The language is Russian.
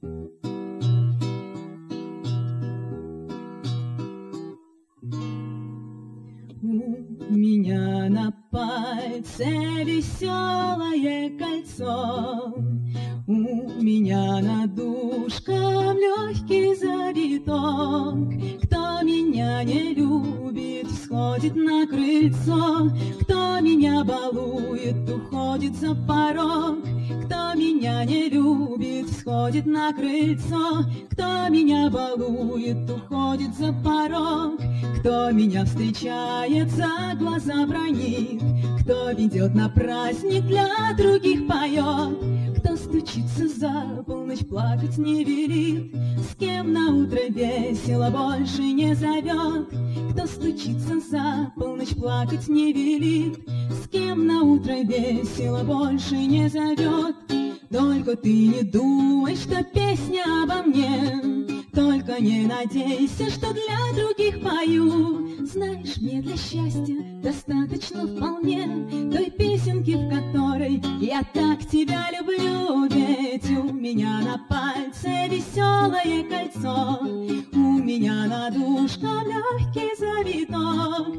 У меня на пальце веселое кольцо, у меня над ушком легкий завиток. Кто меня не любит, сходит на крыльцо, кто меня балует, уходит за порог. Кто меня не любит, сходит на крыльцо, кто меня балует, уходит за порог. Кто меня встречает, за глаза бранит, кто ведет на праздник, для других поет, кто стучится за полночь, плакать не велит, с кем на утро весело больше не зовет. Кто стучится за полночь, плакать не велит, с кем на утро весело больше не зовет. Только ты не думай, что песня обо мне, только не надейся, что для других пою. Знаешь, мне для счастья достаточно вполне той песенки, в которой я так тебя люблю. Ведь у меня на пальце веселое кольцо, у меня над ушком легкий завиток.